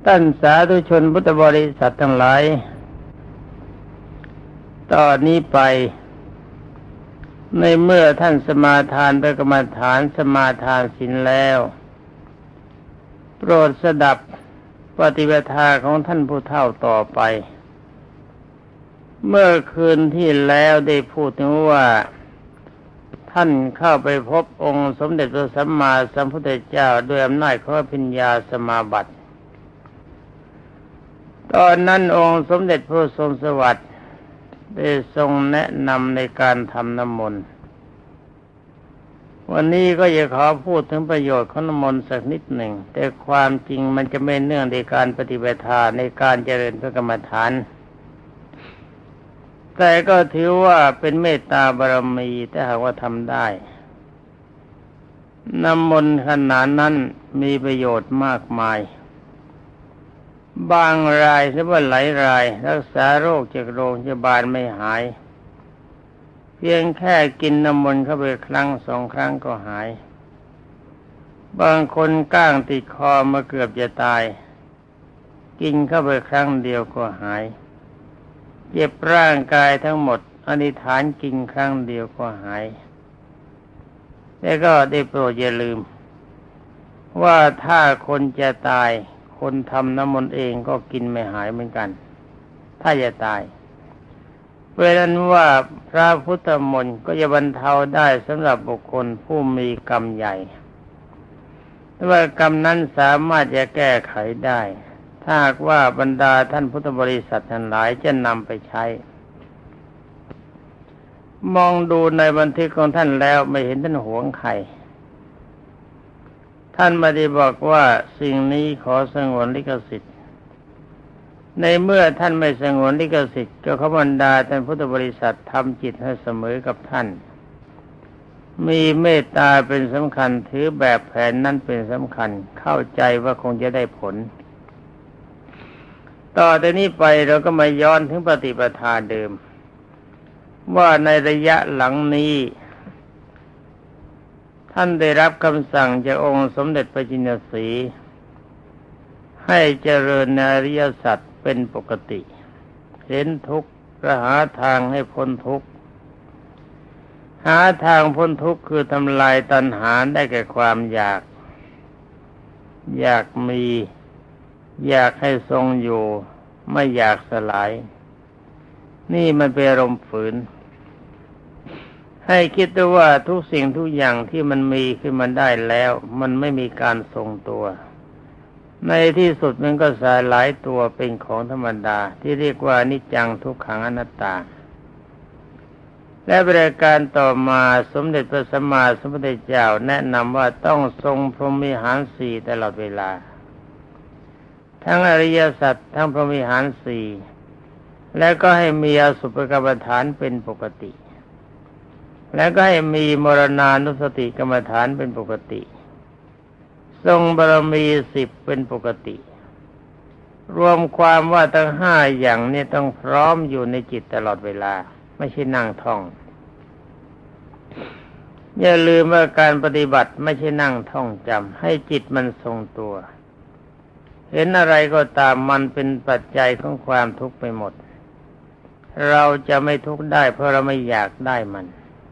ท่านสาธุชนพุทธบริษัททั้งหลายตอนนี้ไปในเมื่อท่านสมาทานพระกรรมฐานสมาทานศีลแล้วโปรดสดับปฏิปทาของท่านผู้เฒ่าต่อไปเมื่อคืนที่แล้วได้พูดถึงว่าท่านเข้าไปพบองค์สมเด็จพระสัมมาสัมพุทธเจ้าด้วยอำนาจของปัญญาสมาบัติตอนนั้นองค์สมเด็จพระทรงสวัสดิ์ได้ทรงแนะนำในการทำน้ำมนต์วันนี้ก็จะขอพูดถึงประโยชน์ของน้ำมนต์สักนิดหนึ่งแต่ความจริงมันจะไม่เนื่องในการปฏิบัติในการเจริญพระกรรมฐานแต่ก็ถือว่าเป็นเมตตาบารมีถ้าหากว่าทำได้น้ำมนต์ขนาดนั้นมีประโยชน์มากมายบางรายหรือว่าหลายรายรักษาโรคจากโรงพยาบาลไม่หายเพียงแค่กินน้ำมนต์เข้าไปครั้งสองครั้งก็หายบางคนก้างติดคอมาเกือบจะตายกินเข้าไปครั้งเดียวก็หายเจ็บร่างกายทั้งหมดอธิษฐานกินครั้งเดียวก็หายแล้วก็ได้โปรดอย่าลืมว่าถ้าคนจะตายคนทำน้ำมนต์เองก็กินไม่หายเหมือนกันถ้าจะตายเพราะฉะนั้นว่าพระพุทธมนต์ก็จะบรรเทาได้สำหรับบุคคลผู้มีกรรมใหญ่แต่ว่ากรรมนั้นสามารถจะแก้ไขได้ถ้าหากว่าบรรดาท่านพุทธบริษัททั้งหลายจะนำไปใช้มองดูในบันทึกของท่านแล้วไม่เห็นท่านหวงใครท่านไม่ได้บอกว่าสิ่งนี้ขอสงวนลิขสิทธิ์ในเมื่อท่านไม่สงวนลิขสิทธิ์ก็ขอบรรดาท่านพุทธบริษัททำจิตให้เสมอกับท่านมีเมตตาเป็นสำคัญถือแบบแผนนั้นเป็นสำคัญเข้าใจว่าคงจะได้ผลต่อจากนี้ไปเราก็มาย้อนถึงปฏิปทาเดิมว่าในระยะหลังนี้ท่านได้รับคำสั่งจากองค์สมเด็จพระจินสีห์ให้เจริญอริยสัจเป็นปกติเห็นทุกข์ก็หาทางให้พ้นทุกข์หาทางพ้นทุกข์คือทำลายตัณหาได้แก่ความอยากมีอยากให้ทรงอยู่ไม่อยากสลายนี่มันเป็นอารมณ์ฝืนให้คิดด้วยว่าทุกสิ่งทุกอย่างที่มันมีขึ้นมาได้แล้วมันไม่มีการทรงตัวในที่สุดมันก็สลายตัวเป็นของธรรมดาที่เรียกว่าอนิจจังทุกขังอนัตตาและประการต่อมาสมเด็จพระสัมมาสัมพุทธเจ้าแนะนำว่าต้องทรงพรหมวิหารสี่ตลอดเวลาทั้งอริยสัจทั้งพรหมวิหารสี่แล้วก็ให้มีอสุภกรรมฐานเป็นปกติแล้วก็ให้มีมรณานุสติกรรมฐานเป็นปกติทรงบารมี10เป็นปกติรวมความว่าทั้ง5อย่างนี้ต้องพร้อมอยู่ในจิตตลอดเวลาไม่ใช่นั่งท่องอย่าลืมว่าการปฏิบัติไม่ใช่นั่งท่องจำให้จิตมันทรงตัวเห็นอะไรก็ตามมันเป็นปัจจัยของความทุกข์ไปหมดเราจะไม่ทุกข์ได้เพราะเราไม่อยากได้มัน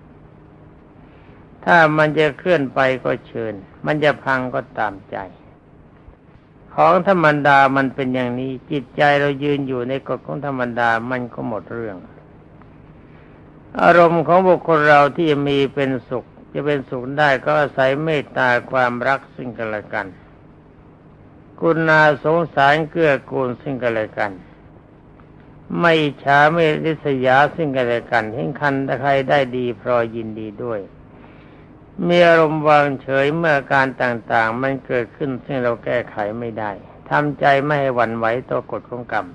ถ้ามันจะเคลื่อนไปก็เชิญมันจะพังก็ตามใจของธรรมดามันเป็นอย่างนี้จิตใจเรายืนอยู่ในกฎของธรรมดามันก็หมดเรื่องอารมณ์ของบุคคลเราที่มีเป็นสุขจะเป็นสุขได้ก็อาศัยเมตตาความรักซึ่งกันและกันกรุณาสงสารเกื้อกูลซึ่งกันและกันไม่อิจฉาไม่ริษยาซึ่งกันและกันเห็นใครได้ดีพลอยยินดีด้วยมีอารมณ์วางเฉยเมื่อการต่างๆมันเกิดขึ้นซึ่งเราแก้ไขไม่ได้ทำใจไม่ให้หวั่นไหวต่อกฎของกรรม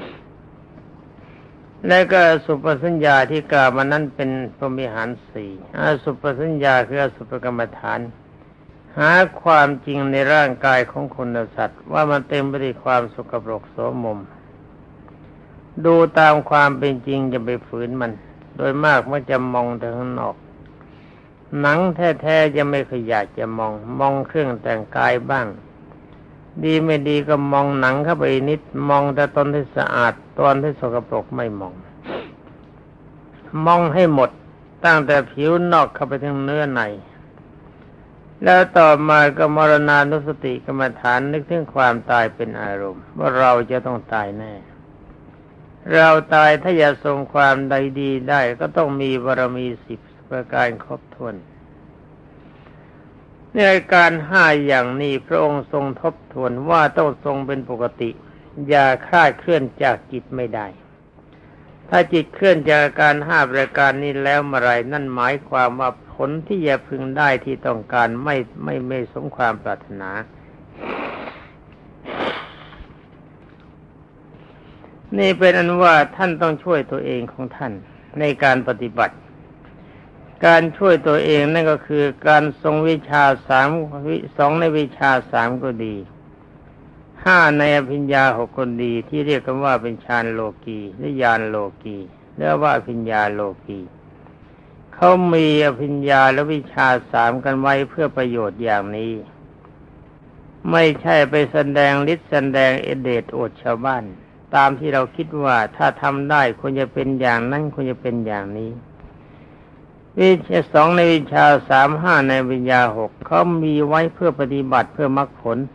และก็สุปสัญญาที่กล่าวมานั้นเป็นพรหมวิหารสี่สุปสัญญาคือสุปกรรมฐานหาความจริงในร่างกายของคนและสัตว์ว่ามันเต็มไปด้วยความสกปรกโสมมดูตามความเป็นจริงจะไปฝืนมันโดยมากมันจะมองแต่ข้างนอกหนังแท้ๆจะไม่เคยอยากจะมองเครื่องแต่งกายบ้างดีไม่ดีก็มองหนังเข้าไปนิดมองแต่ตนที่สะอาดตอนที่สกปรกไม่มองมองให้หมดตั้งแต่ผิวนอกเข้าไปถึงเนื้อในแล้วต่อมาก็มรณานุสติกรรมฐานนึกถึงความตายเป็นอารมณ์ว่าเราจะต้องตายแน่เราตายถ้าจะทรงความใดดีได้ก็ต้องมีบารมี10ประการครบถ้วนในการ5อย่างนี้พระองค์ทรงทบทวนว่าต้องทรงเป็นปกติอย่าคลาดเคลื่อนจากจิตไม่ได้ถ้าจิตเคลื่อนจากอาการ5ประการนี้แล้วเมื่อไรนั่นหมายความว่าผลที่จะพึงได้ที่ต้องการไม่สมความปรารถนานี่เป็นอันว่าท่านต้องช่วยตัวเองของท่านในการปฏิบัติการช่วยตัวเองนั่นก็คือการทรงวิชา2ในวิชา3ก็ดี5ในอภิญญา6ก็ดีที่เรียกกันว่าเป็นฌานโลกีหรือญาณโลกีหรือว่าอภิญญาโลกีเขามีอภิญญาและวิชา3กันไว้เพื่อประโยชน์อย่างนี้ไม่ใช่ไปแสดงฤทธิ์แสดงเอเดชโอดชาวบ้านตามที่เราคิดว่าถ้าทำได้ควรจะเป็นอย่างนั้นควรจะเป็นอย่างนี้วิชา2ในวิชา3 5ในวิญญา6เขามีไว้เพื่อปฏิบัติเพื่อมรรคผล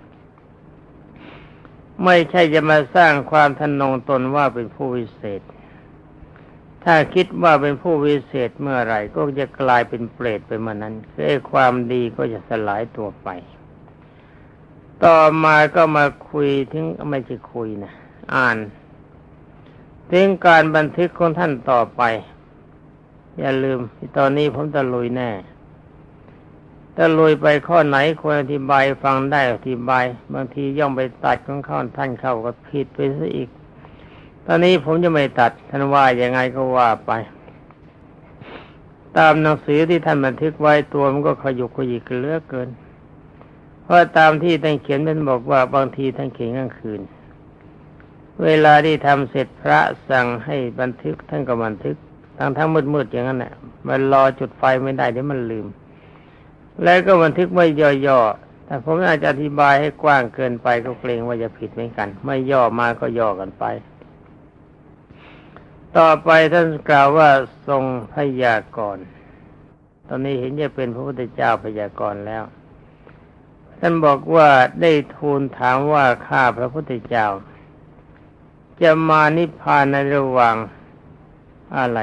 ไม่ใช่จะมาสร้างความทะนงตนว่าเป็นผู้วิเศษถ้าคิดว่าเป็นผู้วิเศษเมื่อไหร่ก็จะกลายเป็นเปรตไปเมื่อนั้นคือความดีก็จะสลายตัวไปต่อมาก็มาคุยถึงไม่ใช่คุยนะอ่านถึงการบันทึกของท่านต่อไปอย่าลืมตอนนี้ผมตะลุยแน่ตะลุยไปข้อไหนควรอธิบายฟังได้อธิบายบางทีย่อมไปตัดของท่านเข้าก็ผิดไปซะอีกตอนนี้ผมจะไม่ตัดท่านว่ายังไงก็ว่าไปตามหนังสือที่ท่านบันทึกไว้ตัวมันก็ขยุกขยิกเหลือเกินเพราะตามที่ท่านเขียนท่านบอกว่าบางทีท่านเขียนกลางคืนเวลาที่ทำเสร็จพระสั่งให้บันทึกท่านก็บันทึกทั้งมืดๆอย่างนั้นแหละมันรอจุดไฟไม่ได้เดี๋ยวมันลืมแล้วก็บันทึกไม่ย่อๆแต่ผมอาจจะอธิบายให้กว้างเกินไปก็เกรงว่าจะผิดเหมือนกันไม่ย่อมาก็ย่อกันไปต่อไปท่านกล่าวว่าทรงพยากรณ์ตอนนี้เห็นจะเป็นพระพุทธเจ้าพยากรณ์แล้วท่านบอกว่าได้ทูลถามว่าข้าพระพุทธเจ้าจะมานิพพานในระหว่างอะไร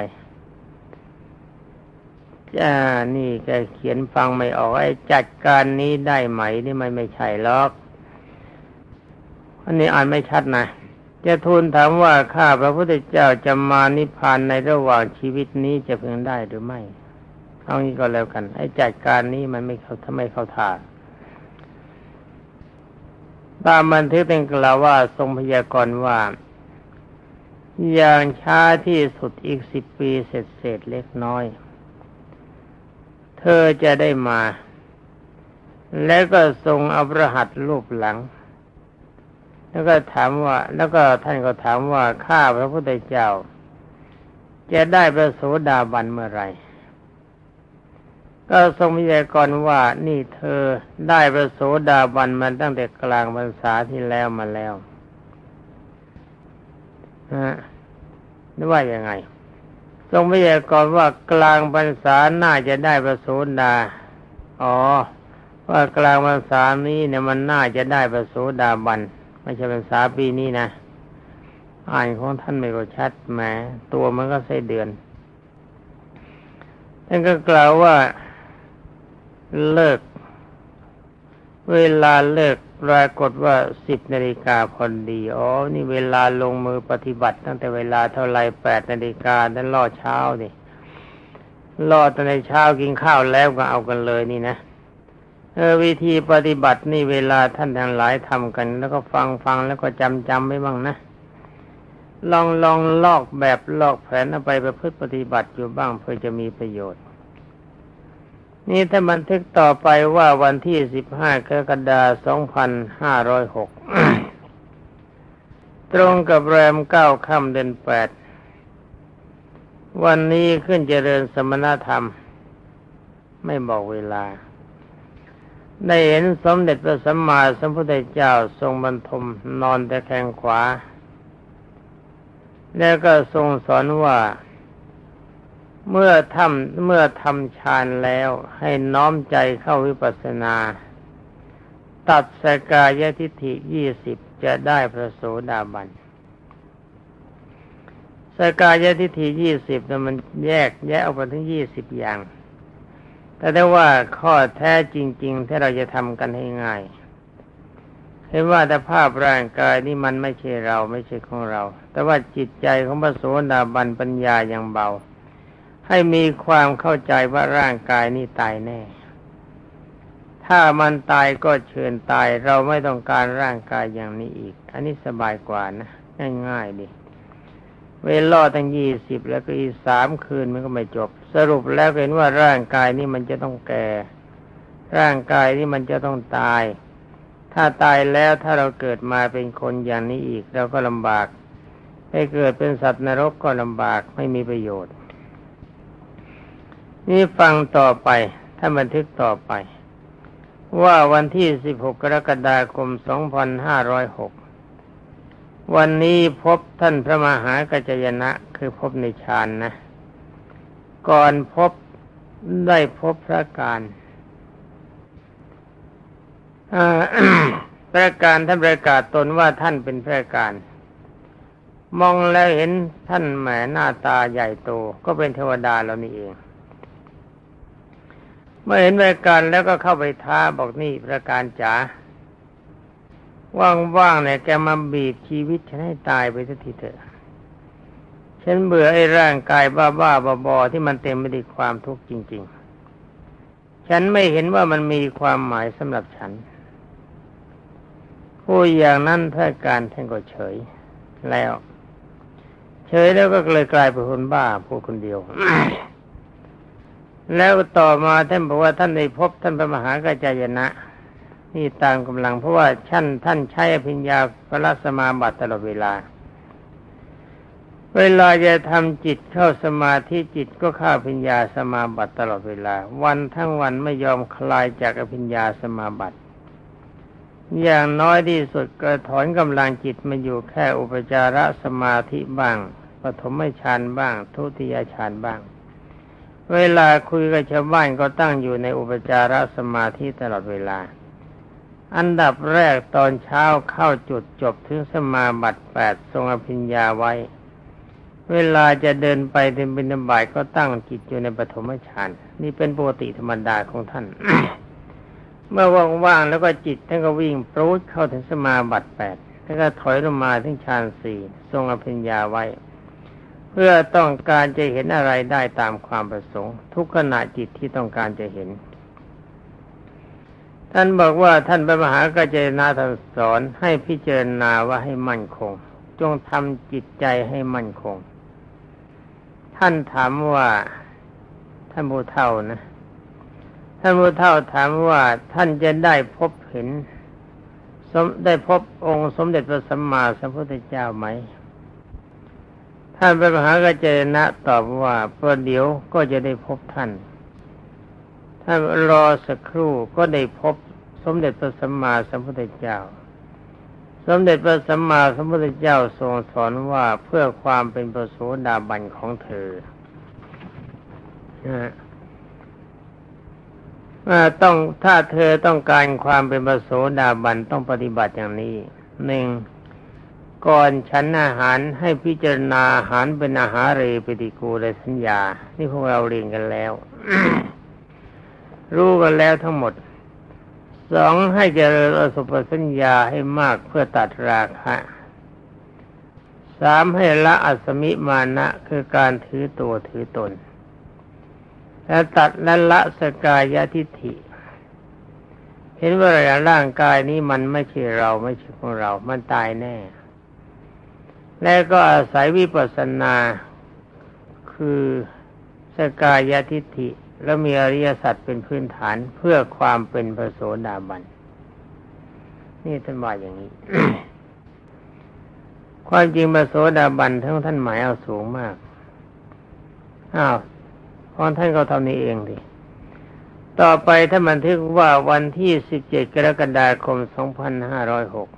นี่แกเขียนฟังไม่ออกไอ้จัดการนี้ได้ไหมนี่ไม่ใช่หรอกอันนี้อ่านไม่ชัดนะจะทูลถามว่าข้าพระพุทธเจ้าจะมานิพพานในระหว่างชีวิตนี้จะพึงได้หรือไม่เอางี้ก็แล้วกันไอ้จัดการนี้มันไม่เข้าท่าตามบันทึกเป็นกล่าวว่าทรงพยากรณ์ว่าอย่างช้าที่สุดอีก10 ปีเศษเล็กน้อยเธอจะได้มาแล้วก็ทรงเอาพระหัตถ์รูปหลังแล้วก็ท่านก็ถามว่าข้าพระพุทธเจ้าจะได้พระโสดาบันเมื่อไรก็ทรงพยากรณ์ว่านี่เธอได้พระโสดาบันมาตั้งแต่กลางพรรษาที่แล้วมาแล้วนึกว่ายังไงทรงพยากรณ์ว่ากลางพรรษาน่าจะได้พระโสดาว่ากลางพรรษานี้เนี่ยมันน่าจะได้พระโสดาบันไม่ใช่พรรษาปีนี้นะอ่านของท่านไม่ก็ชัดแหมตัวมันก็ใส่เดือนท่านก็กล่าวว่าเลิกเวลาเลิกปรากฏว่า10 นาฬิกาพอดีนี่เวลาลงมือปฏิบัติตั้งแต่เวลาเท่าไร8 นาฬิกานั่นล่อเช้านี่ล่อตอนในเช้ากินข้าวแล้วก็เอากันเลยนี่นะวิธีปฏิบัตินี่เวลาท่านทั้งหลายทำกันแล้วก็ฟังแล้วก็จำไว้บ้างนะลองลอกแบบลอกแผนเอาไปประพฤติปฏิบัติอยู่บ้างเพื่อจะมีประโยชน์นี่ถ้าบันทึกต่อไปว่าวันที่15 กรกฎาคม 2506 ตรงกับแรม9 ค่ำเดือน8วันนี้ขึ้นเจริญสมณธรรมไม่บอกเวลาได้เห็นสมเด็จพระสัมมาสัมพุทธเจ้าทรงบรรทมนอนตะแคงขวาแล้วก็ทรงสอนว่าเมื่อทำฌานแล้วให้น้อมใจเข้าวิปัสสนาตัดสกายทิฏฐิ20จะได้พระโสดาบันสกายทิฏฐิ20นั้นมันแยกออกมาถึง20อย่างแต่ได้ว่าข้อแท้จริงๆที่เราจะทำกันให้ง่ายเห็นว่าแต่ภาพร่างกายนี่มันไม่ใช่เราไม่ใช่ของเราแต่ว่าจิตใจของพระโสดาบันปัญญายังเบาให้มีความเข้าใจว่าร่างกายนี่ตายแน่ถ้ามันตายก็เชิญตายเราไม่ต้องการร่างกายอย่างนี้อีกอันนี้สบายกว่านะง่ายๆดิเวลาตั้ง20แล้วก็อีก3 คืนมันก็ไม่จบสรุปแล้วเห็นว่าร่างกายนี้มันจะต้องแก่ร่างกายนี้มันจะต้องตายถ้าตายแล้วถ้าเราเกิดมาเป็นคนอย่างนี้อีกเราก็ลำบากให้เกิดเป็นสัตว์นรกก็ลำบากไม่มีประโยชน์นี่ฟังต่อไปถ้าบันทึกต่อไปว่าวันที่16 กรกฎาคม 2506วันนี้พบท่านพระมหากัจจายนะคือพบในฌานนะก่อนพบได้พบพระการพระการท่านประกาศตนว่าท่านเป็นพระการมองแล้วเห็นท่านแหมหน้าตาใหญ่โตก็เป็นเทวดาแล้วนี่เองเมื่อเห็นพระการแล้วก็เข้าไปท้าบอกนี่พระการจ๋าว่างๆเนี่ยแกมาบีบชีวิตฉันให้ตายไปสักทีเถอะฉันเบื่อไอ้ร่างกายบ้าๆบอๆที่มันเต็มไปด้วยความทุกข์จริงๆฉันไม่เห็นว่ามันมีความหมายสำหรับฉันผู้อย่างนั้นพระการท่านก็เฉยแล้วก็เลยกลายเป็นคนบ้าพูดคนเดียว แล้วต่อมาท่านบอกว่าท่านได้พบท่านพระมหากัจจายนะนี่ตามกำลังเพราะว่าท่านใช้อภิญญาพระสมาบัติตลอดเวลาจะทำจิตเข้าสมาธิจิตก็เข้าอภิญญาสมาบัติตลอดเวลาวันทั้งวันไม่ยอมคลายจากอภิญญาสมาบัติอย่างน้อยที่สุดก็ถอนกำลังจิตมาอยู่แค่อุปจารสมาธิบ้างปฐมฌานบ้างทุติยฌานบ้างเวลาคุยกับชาวบ้านก็ตั้งอยู่ในอุปจารสมาธิตลอดเวลาอันดับแรกตอนเช้าเข้าจุดจบถึงสมาบัติ8ทรงอภิญญาไว้เวลาจะเดินไปเดินบิณฑบาตก็ตั้งจิตอยู่ในปฐมฌานนี่เป็นปกติธรรมดาของท่าน เมื่อว่างๆแล้วก็จิตท่านก็วิ่งปรูดเข้าถึงสมาบัติ8แล้วก็ถอยลงมาถึงฌาน4ทรงอภิญญาไว้เพื่อต้องการจะเห็นอะไรได้ตามความประสงค์ทุกขณะจิตที่ต้องการจะเห็นท่านบอกว่าท่านพระมหากัจจายนะท่านสอนให้พิจารณาว่าให้มั่นคงจงทำจิตใจให้มั่นคงท่านถามว่าท่านผู้เฒ่านะท่านผู้เฒ่าถามว่าท่านจะได้พบเห็นได้พบองค์สมเด็จพระสัมมาสัมพุทธเจ้าไหมท่านพระมหากัจจายนะตอบว่าประเดี๋ยวก็จะได้พบท่านรอสักครู่ก็ได้พบสมเด็จพระสัมมาสัมพุทธเจ้าสมเด็จพระสัมมาสัมพุทธเจ้าทรงสอนว่าเพื่อความเป็นพระโสดาบันของเธอถ้าเธอต้องการความเป็นพระโสดาบันต้องปฏิบัติอย่างนี้ 1. ก่อนฉันอาหารให้พิจารณาอาหารเป็นอาหารเรปฏิกูลสัญญานี่พวกเราเรียนกันแล้ว รู้กันแล้วทั้งหมด 2. ให้เจริญอสุภสัญญาให้มากเพื่อตัดราคะ 3. ให้ละอัสมิมานะคือการถือตัวถือตนและตัดและละสกายทิฏฐิเห็นว่าร่างกายนี้มันไม่ใช่เราไม่ใช่ของเรามันตายแน่แล้วก็อาศัยวิปัสสนาคือสกายทิฏฐิแล้วมีอริยสัจเป็นพื้นฐานเพื่อความเป็นพระโสดาบันนี่ท่านว่าอย่างนี้ ความจริงพระโสดาบันทั้งท่านหมายเอาสูงมากของท่านก็เท่านี้เองดิต่อไปถ้าบันทึกว่าวันที่17กรกฎาคม2506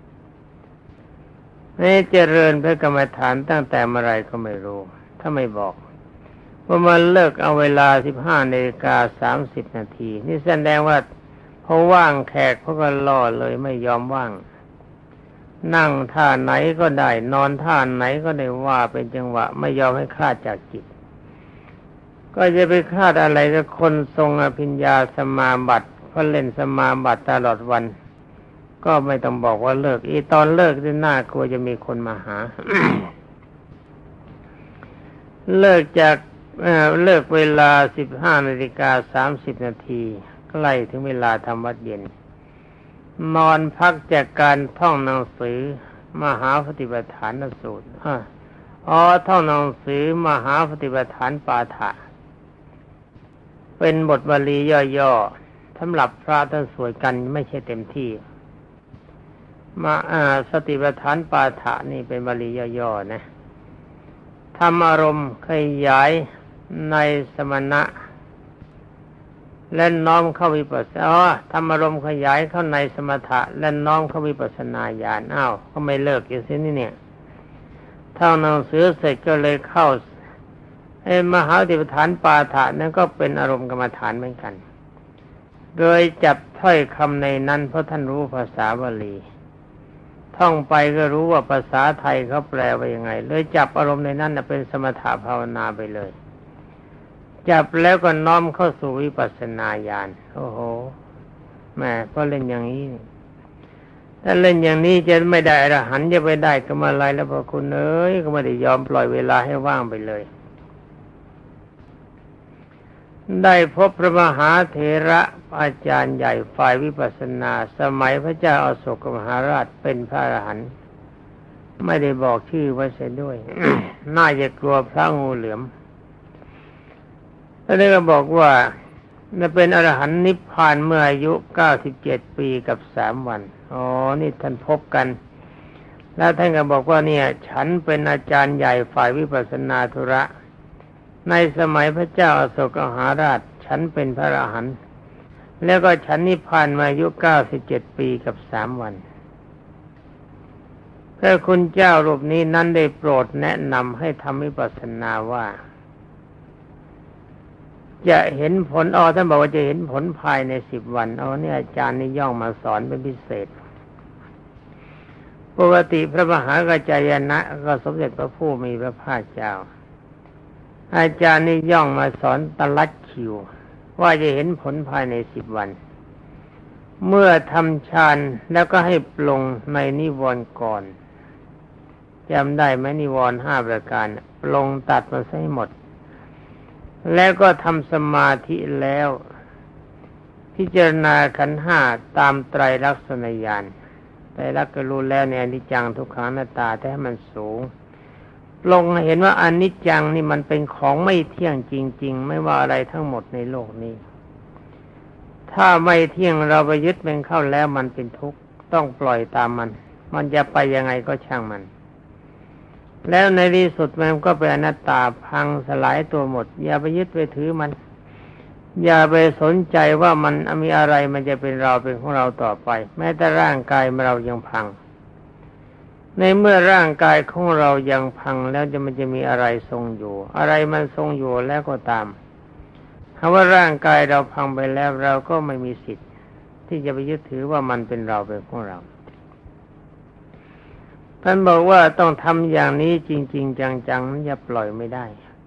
นี่เจริญพระกรรมฐานตั้งแต่เมื่อไรก็ไม่รู้ถ้าไม่บอกว่ามันเลิกเอาเวลา 15:30 นาทีนี่แสดงว่าพอว่างแขกเขาก็ล่อเลยไม่ยอมว่างนั่งท่าไหนก็ได้นอนท่าไหนก็ได้ว่าเป็นจังหวะไม่ยอมให้คลาดจากจิตก็จะไปคลาดอะไรกับคนทรงอภิญญาสมาบัติเพราะเล่นสมาบัติตลอดวันก็ไม่ต้องบอกว่าเลิกอีตอนเลิกที่น่ากลัวจะมีคนมาหา เลิกจากเลิกเวลา 15:30 นาทีใกล้ถึงเวลาทำวัดเย็นนอนพักจากการท่องหนังสือมหาปฏิปทานสูตรท่องหนังสือมหาปฏิปทานปาฐะเป็นบทบาลีย่อๆสำหรับพระท่านสวดกันไม่ใช่เต็มที่สติปัฏฐานปาฐะนี่เป็นบาลีย่อๆนะทำอารมณ์ขยายในสมณะและน้อมเข้าวิปัสสนาทำอารมณ์ขยายเข้าในสมถะและน้อมเข้าวิปัสสนาญาณก็ไม่เลิกอยู่สินี่เนี่ยท่องหนังสือเสร็จก็เลยเข้ามหาสติปัฏฐานปาฐะนั่นก็เป็นอารมณ์กรรมฐานเหมือนกันโดยจับถ้อยคำในนั้นเพราะท่านรู้ภาษาบาลีท่องไปก็รู้ว่าภาษาไทยเขาแปลว่ายังไงเลยจับอารมณ์ในนั้นเป็นสมถะภาวนาไปเลยจับแล้วก็น้อมเข้าสู่วิปัสสนาญาณโอ้โหแม่ก็เล่นอย่างนี้ถ้าเล่นอย่างนี้จะไม่ได้อรหันต์จะไปได้ก็มาอะไรแล้วพอคุณเอ้ยก็ไม่ได้ยอมปล่อยเวลาให้ว่างไปเลยได้พบพระมหาเถระอาจารย์ใหญ่ฝ่ายวิปัสสนาสมัยพระเจ้าอโศกมหาราชเป็นพระอรหันต์ไม่ได้บอกชื่อไว้เสียด้วย น่าจะกลัวพระงูเหลือมแล้วก็บอกว่าเป็นอรหันต์นิพพานเมื่ออายุ97 ปีกับ3 วันนี่ท่านพบกันแล้วท่านก็บอกว่าเนี่ยฉันเป็นอาจารย์ใหญ่ฝ่ายวิปัสสนาธุระในสมัยพระเจ้าอโศกมหาราชฉันเป็นพระอรหันต์แล้วก็ฉันนิพพานมาอายุ97 ปีกับ3 วันพระคุณเจ้ารูปนี้นั้นได้โปรดแนะนำให้ทำวิปัสสนาว่าจะเห็นผลท่านบอกว่าจะเห็นผลภายใน10 วันนี่อาจารย์นี่ย่องมาสอนเป็นพิเศษปกติพระมหากัจจายนะก็สมเด็จพระผู้มีพระภาคเจ้าอาจารย์นี่ย่องมาสอนตลัดคิวว่าจะเห็นผลภายใน10 วันเมื่อทำฌานแล้วก็ให้ปลงในนิวรณ์ก่อนจำได้ไหมนิวรณ์5 ประการปลงตัดมาให้หมดแล้วก็ทำสมาธิแล้วพิจารณาขันธ์5ตามไตรลักษณญาณไตรลักษณ์ก็รู้แล้วในอนิจจังทุกขังอนัตตาแต่ให้มันสูงลงเห็นว่าอนิจจังนี่มันเป็นของไม่เที่ยงจริงๆไม่ว่าอะไรทั้งหมดในโลกนี้ถ้าไม่เที่ยงเราไปยึดมันเข้าแล้วมันเป็นทุกข์ต้องปล่อยตามมันจะไปยังไงก็ช่างมันแล้วในที่สุดมันก็เป็นอนัตตาพังสลายตัวหมดอย่าไปยึดไปถือมันอย่าไปสนใจว่ามันมีอะไรมันจะเป็นเราเป็นของเราต่อไปแม้แต่ร่างกายเรายังพังในเมื่อร่างกายของเรายังพังแล้วมันจะมีอะไรทรงอยู่อะไรมันทรงอยู่แล้วก็ตามถ้าว่าร่างกายเราพังไปแล้วเราก็ไม่มีสิทธิ์ที่จะไปยึดถือว่ามันเป็นเราเป็นของเราท่านบอกว่าต้องทำอย่างนี้จริงๆจังๆอย่าปล่อยไม่ได้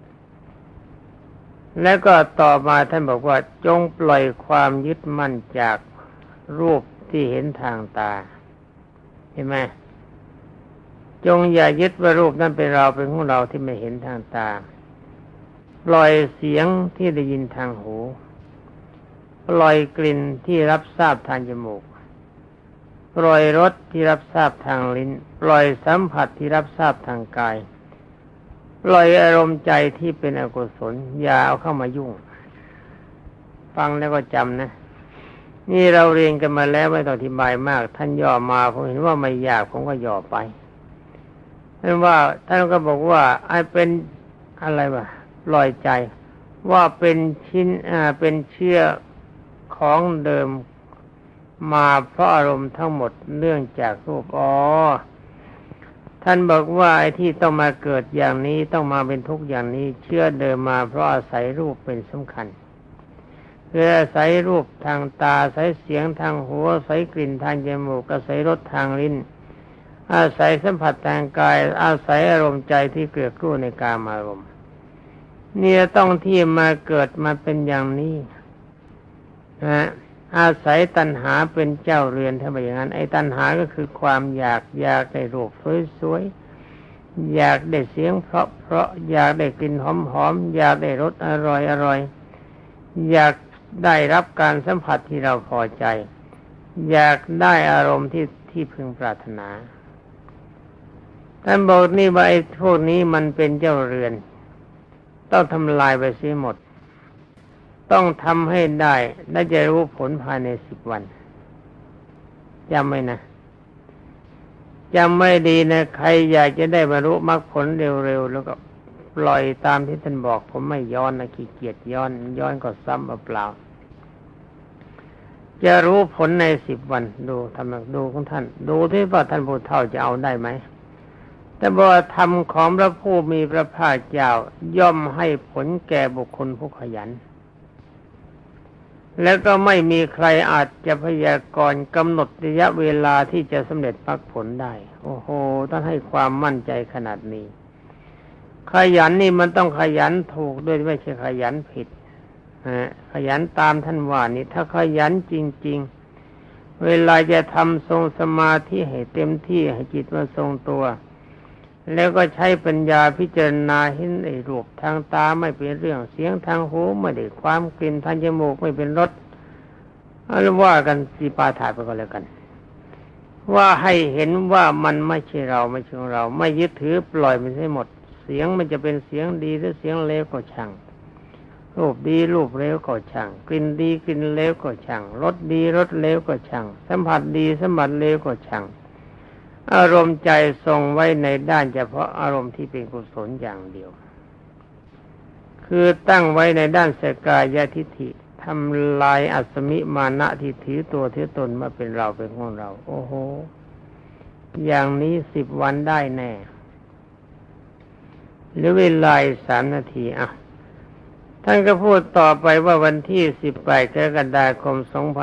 แล้วก็ต่อมาท่านบอกว่าจงปล่อยความยึดมั่นจากรูปที่เห็นทางตาเห็นไหมจงอย่ายึดว่ารูปนั้นเป็นเราเป็นของเราที่ไม่เห็นทางตาปล่อยเสียงที่ได้ยินทางหูปล่อยกลิ่นที่รับทราบทางจมูกปล่อยรสที่รับทราบทางลิ้นปล่อยสัมผัสที่รับทราบทางกายปล่อยอารมณ์ใจที่เป็นอกุศลอย่าเอาเข้ามายุ่งฟังแล้วก็จำนะนี่เราเรียนกันมาแล้วไม่ต้องอธิบายมากท่านย่อมาผมเห็นว่าไม่ยากผมก็ย่อไปท่านว่าท่านก็บอกว่าไอ้เป็นอะไรวะปล่อยใจว่าเป็นชิ้นเป็นเชื้อของเดิมมาเพราะอารมณ์ทั้งหมดเนื่องจากรูปท่านบอกว่าไอ้ที่ต้องมาเกิดอย่างนี้ต้องมาเป็นทุกข์อย่างนี้เชื่อเดิมมาเพราะอาศัยรูปเป็นสำคัญคืออาศัยรูปทางตาอาศัยเสียงทางหูอาศัยกลิ่นทางจมูกอาศัยรสทางลิ้นอาศัยสัมผัสทางกายอาศัยอารมณ์ใจที่เกิดรู้ในกามอารมณ์เนี่ยต้องที่มาเกิดมาเป็นอย่างนี้อาศัยตัณหาเป็นเจ้าเรือนถ้าเป็นอย่างนั้นไอ้ตัณหาก็คือความอยากได้รูปสวยๆอยากได้เสียงเพราะอยากได้กลิ่นหอมๆอยากได้รสอร่อยอยากได้รับการสัมผัสที่เราพอใจอยากได้อารมณ์ที่พึงปรารถนาท่านบอกนี่ว่าไอ้พวกนี้มันเป็นเจ้าเรือนต้องทำลายไปเสียหมดต้องทำให้ได้และจะรู้ผลภายใน10 วันจำไว้นะจำไม่ดีนะใครอยากจะได้บรรลุมรรคผลเร็วๆแล้วก็ปล่อยตามที่ท่านบอกผมไม่ย้อนนะขี้เกียจย้อนก็ซ้ำเปล่าจะรู้ผลใน10 วันดูดูของท่านดูที่ว่าท่านผู้เฒ่าจะเอาได้ไหมแต่บอกธรรมของพระผู้มีพระภาคเจ้าย่อมให้ผลแก่บุคคลผู้ขยันแล้วก็ไม่มีใครอาจจะพยากรณ์กำหนดระยะเวลาที่จะสำเร็จมรรคผลได้โอ้โหต้องให้ความมั่นใจขนาดนี้ขยันนี่มันต้องขยันถูกด้วยไม่ใช่ขยันผิดขยันตามท่านว่านี่ถ้าขยันจริงๆเวลาจะทำทรงสมาธิให้เต็มที่ให้จิตมาทรงตัวแล้วก็ใช้ปัญญาพิจารณาเห็นไอ้รูปทางตาไม่เป็นเรื่องเสียงทางหูไม่ได้ความกลิ่นทางจมูกไม่เป็นรสอะไรว่ากันสีปาถาไปก็แล้วกันว่าให้เห็นว่ามันไม่ใช่เราไม่ใช่ของเราไม่ยึดถือปล่อยมันให้หมดเสียงมันจะเป็นเสียงดีหรือเสียงเลวก็ช่างรูปดีรูปเลวก็ช่างกลิ่นดีกลิ่นเลวก็ช่างรสดีรสเลวก็ช่างสัมผัสดีสัมผัสเลวก็ช่างอารมณ์ใจทรงไว้ในด้านเฉพาะอารมณ์ที่เป็นกุศลอย่างเดียวคือตั้งไว้ในด้านสกายทิฏฐิทำลายอัศมิมานะที่ถือตัวถือตนมาเป็นเราเป็นของเราโอ้โหอย่างนี้10 วันได้แน่หรือเวลา3 นาทีท่านก็พูดต่อไปว่าวันที่18 กรกฎาคม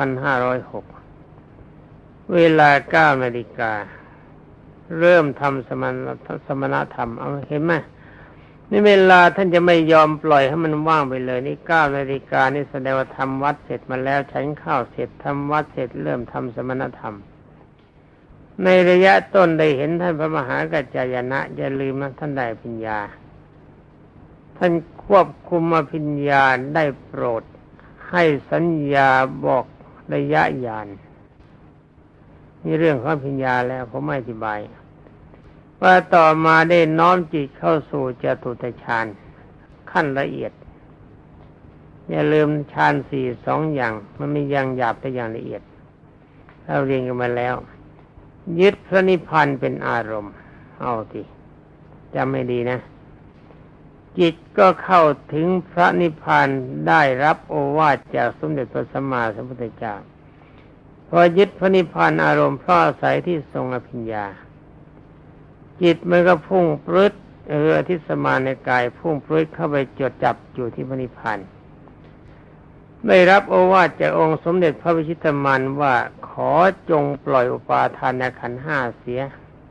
2506 เวลา 9 นาฬิกาเริ่มทำสมณธรรมเอาเห็นไหมนี่เวลาท่านจะไม่ยอมปล่อยให้มันว่างไปเลยนี่9 นาฬิกานี่แสดงว่าทำวัดเสร็จมาแล้วฉันข้าวเสร็จทำวัดเสร็จเริ่มทำสมณธรรมในระยะต้นได้เห็นท่านพระมหากัจจายนะอย่าลืมนะท่านได้อภิญญาท่านควบคุมอภิญญาได้โปรดให้สัญญาบอกระยะญาณนี่เรื่องของอภิญญาแล้วผมไม่อธิบายว่าต่อมาได้น้อมจิตเข้าสู่จตุตฌานขั้นละเอียดอย่าลืมฌาน4 2อย่างมันมีอย่างหยาบแต่อย่างละเอียดเราเรียนกันมาแล้วยึดพระนิพพานเป็นอารมณ์เอาทีจำไม่ดีนะจิตก็เข้าถึงพระนิพพานได้รับโอวาทจากสมเด็จพระสัมมาสัมพุทธเจ้าพอยึดพระนิพพานอารมณ์เพราะอาศัยที่ทรงอภิญญาจิตมันก็พุ่งปรึ๊ดที่สมาในกายพุ่งปรึ๊ดเข้าไปจดจับอยู่ที่พระนิพพานได้รับโอวาทจากองค์สมเด็จพระวิชิตรมานว่าขอจงปล่อยอุปาทานขันธ์5เสีย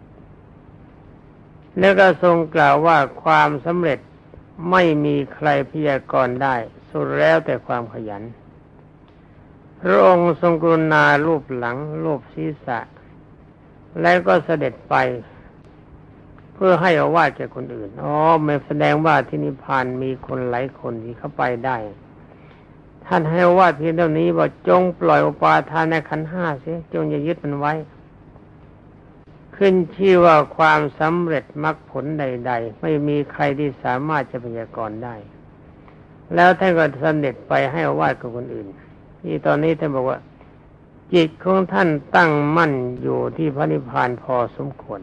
แล้วก็ทรงกล่าวว่าความสำเร็จไม่มีใครพยากรณ์ได้สุดแล้วแต่ความขยันพระองค์ทรงกรุณาลูบหลังลูบศีรษะแล้วก็เสด็จไปเพื่อให้โอวาทแก่คนอื่นไม่แสดงว่าที่นิพพานมีคนหลายคนที่เข้าไปได้ท่านให้โอวาทเพียงเท่านี้ว่าจงปล่อยอุปาทานขันธ์5เสียจงอย่ายึดมันไว้ขึ้นชื่อว่าความสำเร็จมรรคผลใดๆไม่มีใครที่สามารถจะพยากรณ์ได้แล้วท่านก็เสด็จไปให้โอวาทกับคนอื่นที่ตอนนี้ท่านบอกว่าจิตของท่านตั้งมั่นอยู่ที่พระนิพพานพอสมควร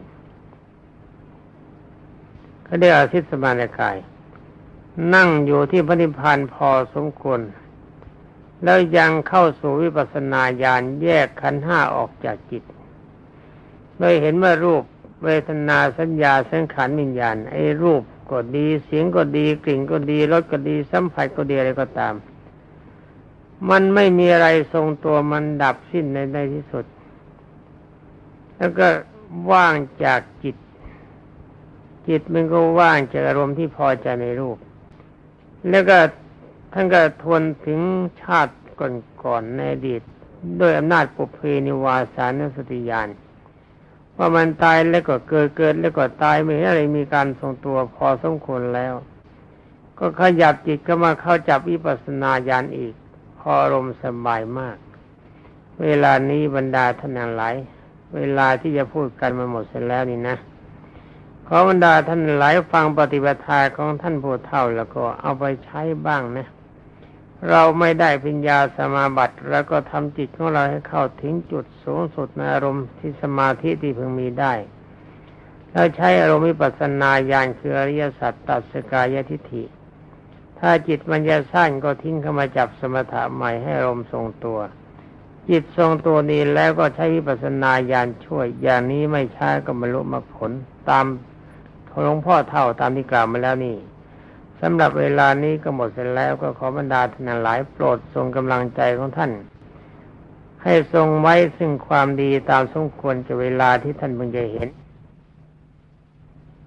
เขาเรียกอาทิตย์สมานกายนั่งอยู่ที่พระนิพพานพอสมควรแล้วยังเข้าสู่วิปัสสนาญาณแยกขันธ์ห้าออกจากจิตโดยเห็นว่ารูปเวทนาสัญญาสังขารวิญญาณไอ้รูปก็ดีเสียงก็ดีกลิ่นก็ดีรสก็ดีสัมผัสก็ดีอะไรก็ตามมันไม่มีอะไรทรงตัวมันดับสิ้นในที่สุดแล้วก็ว่างจากจิตมันก็ว่างจากอารมณ์ที่พอใจในรูปแล้วก็ท่านก็ทวนถึงชาติก่อนในอดีตด้วยอำนาจปุเพนิวาสานุสติญาณว่ามันตายแล้วก็เกิดแล้วก็ตายไม่เห็นอะไรมีการทรงตัวพอสมควรแล้วก็ขยับจิตก็มาเข้าจับวิปัสสนาญาณอีกพออารมณ์สบายมากเวลานี้บรรดาท่านทั้งหลายเวลาที่จะพูดกันมาหมดเสร็จแล้วนี่นะขอบรรดาท่านหลายฟังปฏิปทาของท่านผู้เฒ่าแล้วก็เอาไปใช้บ้างนะเราไม่ได้ปัญญาสมาบัติแล้วก็ทำจิตของเราให้เข้าถึงจุดสูงสุดในอารมณ์ที่สมาธิที่พึงมีได้แล้วใช้อารมณ์วิปัสสนาญาณคืออริยสัจตัดสกายทิฏฐิถ้าจิตมันจะสั้นก็ทิ้งเข้ามาจับสมถะใหม่ให้อารมณ์ทรงตัวจิตทรงตัวนี้แล้วก็ใช้วิปัสสนาญาณช่วยอย่างนี้ไม่ช้าก็บรรลุมรรคผลตามหลวงพ่อเฒ่าตามที่กล่าวมาแล้วนี่สำหรับเวลานี้ก็หมดเสร็จแล้วก็ขอบรรดาท่านหลายโปรดทรงกำลังใจของท่านให้ทรงไว้ซึ่งความดีตามสมควรจะเวลาที่ท่านพึงจะเห็น